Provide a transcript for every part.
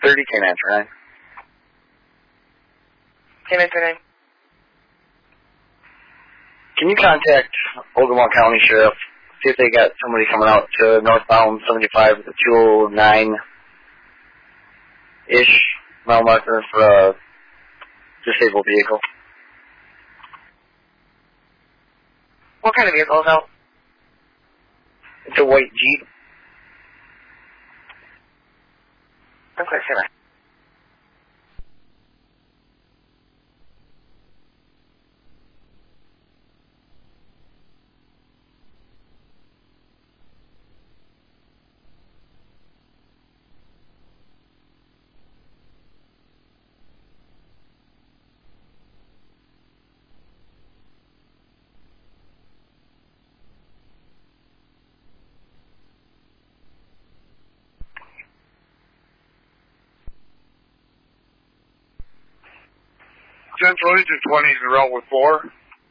30, K9 for 9. K9 for 9. Can you contact Ogama County Sheriff, see if they got somebody coming out to northbound 75 with a 209-ish mile marker for a disabled vehicle? What kind of vehicle is out? It's a white Jeep. Okay, sure. Central Agent 20 is in route with 4.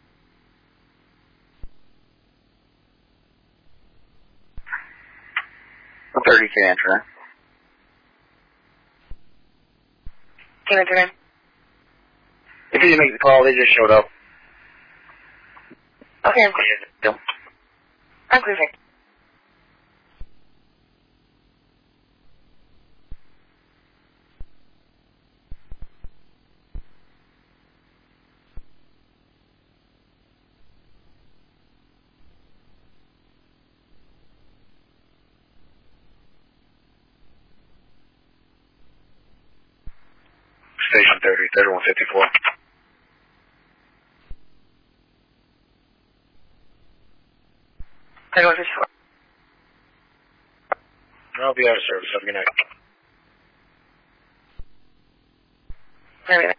A 30, K9 for 9. K9 for 9. If you didn't make the call, they just showed up. Okay, I'm clear. I'm clear. Station 30, 3154. I'll be out of service. Have a good night. Maybe.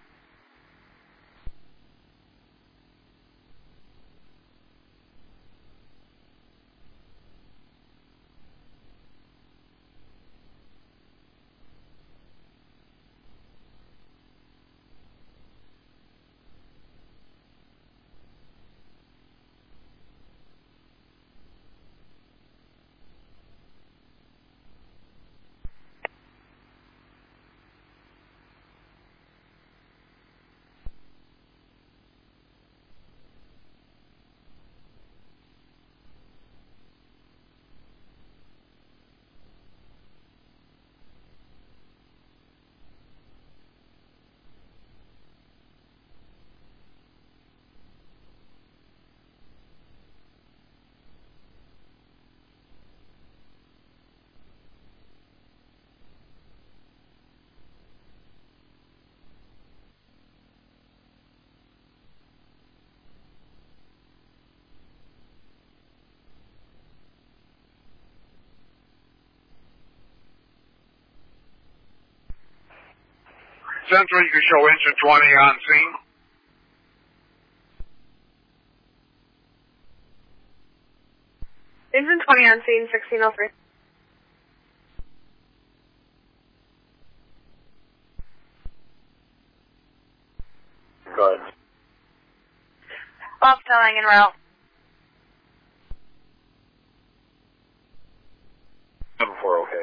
Central, you can show Engine 20 on scene. Engine 20 on scene, 1603. Good. Bob telling en route. 74, okay.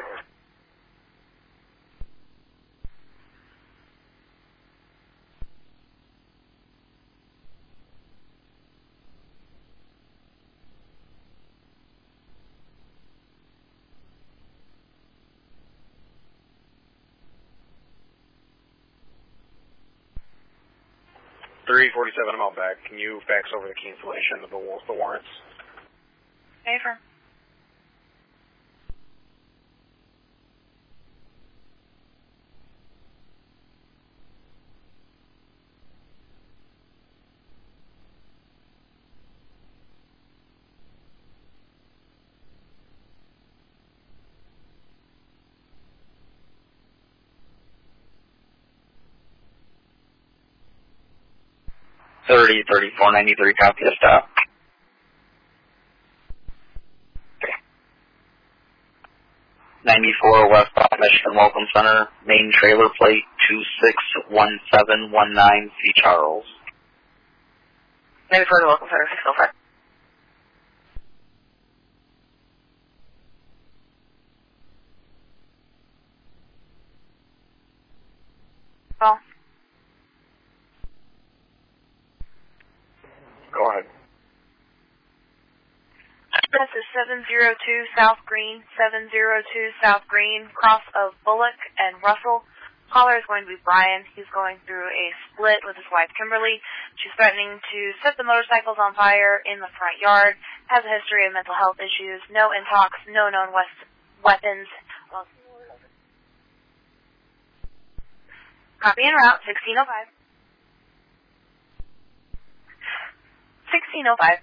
$347, I'm out back. Can you fax over the cancellation of the warrants? Okay, firm. $30, 34.93, copy of stop. Okay. 94 West Michigan Welcome Center, main trailer plate 261719 C. Charles. 94 to Welcome Center, 605. 702 South Green, 702 South Green, cross of Bullock and Russell. Caller is going to be Brian. He's going through a split with his wife, Kimberly. She's threatening to set the motorcycles on fire in the front yard, has a history of mental health issues, no intox, no known weapons. Copy en route, 1605. 1605.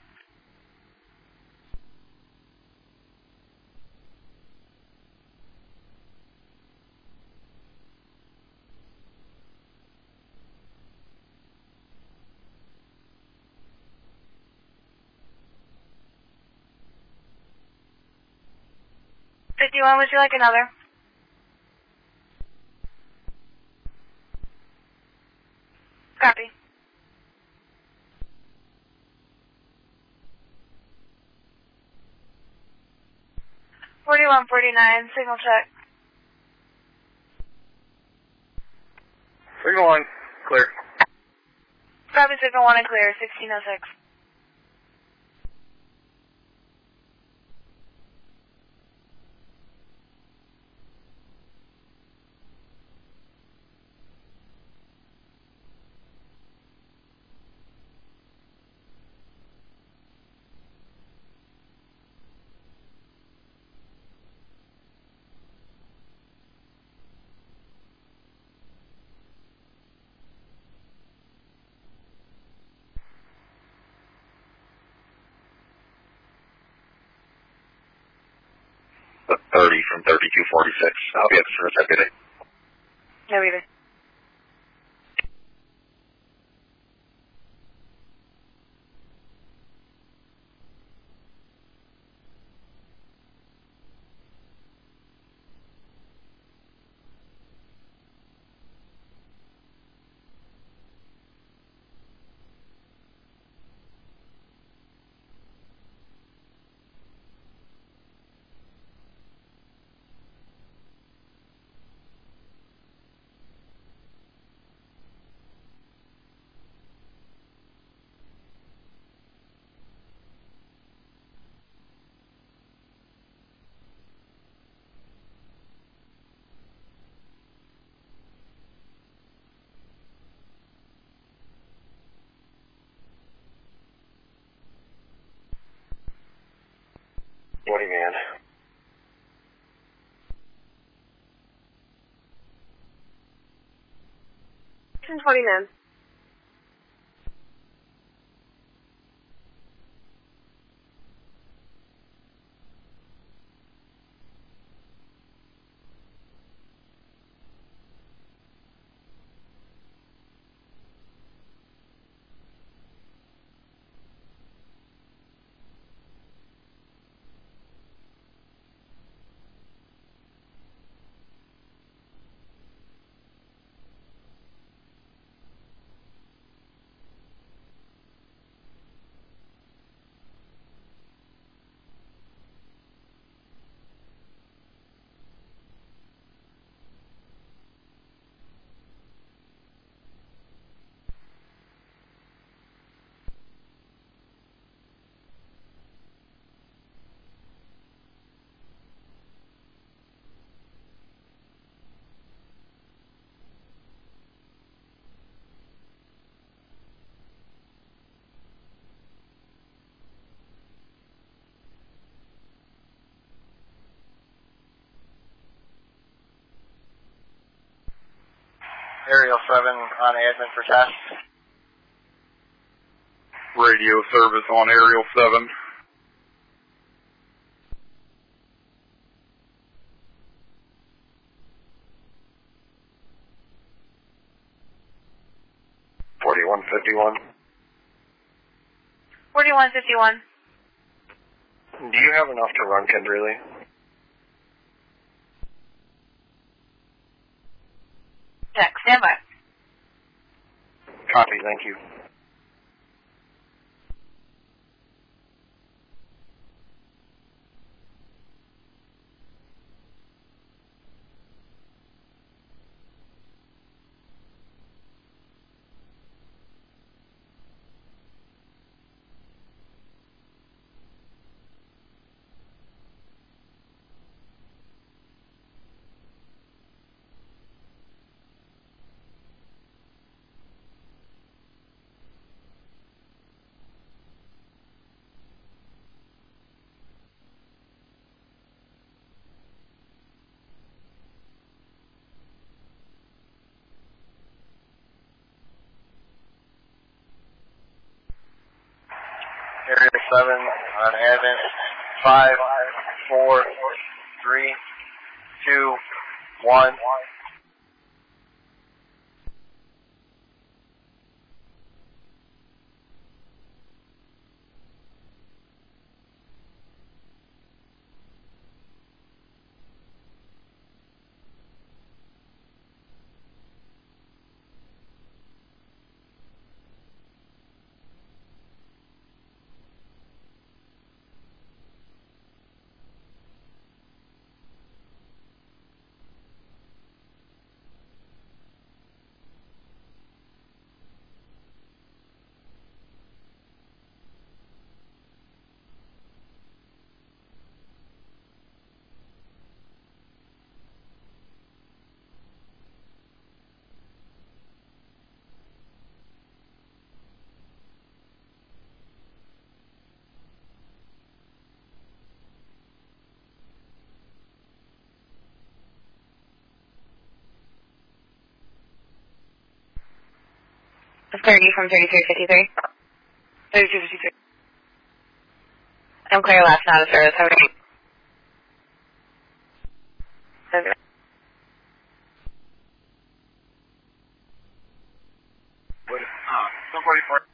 Would you like another? Copy. 4149, signal check. Signal 1, clear. Copy, signal 1 and clear, 1606. From 3246. I'll be at the first deputy. No, either. What do you mean? 20 men. Aerial 7 on admin for test. Radio service on Aerial 7. $4151. 4151. Do you have enough to run Kimberly? Check, stand by. Copy, thank you. on admin. 5, 4, 3, 2, 1. It's Claire from 3353. 3253. I'm Claire Last, not a service. How are you? Okay. 244.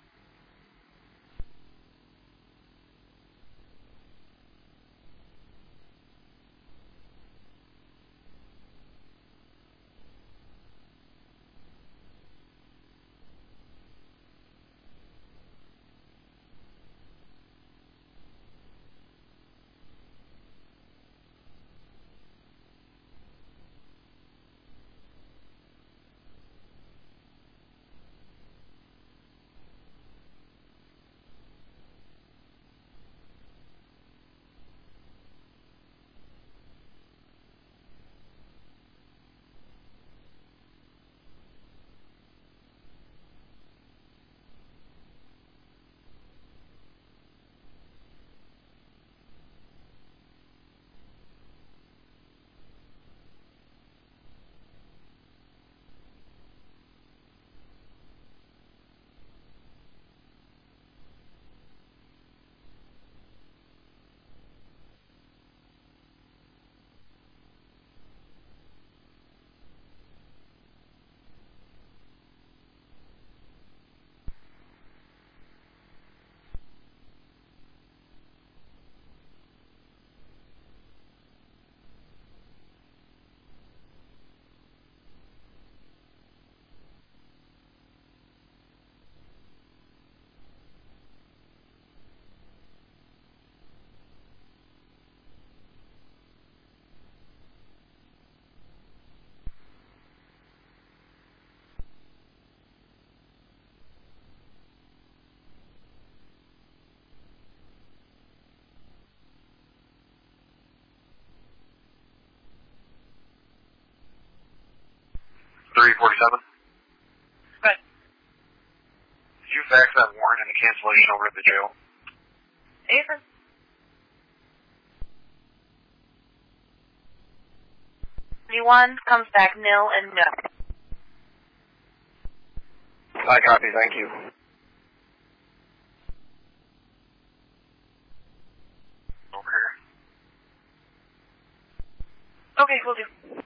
Good. Did you fax that warrant and the cancellation over to the jail? Ethan? One comes back nil and no. I copy, thank you. Over here. Okay, we'll do.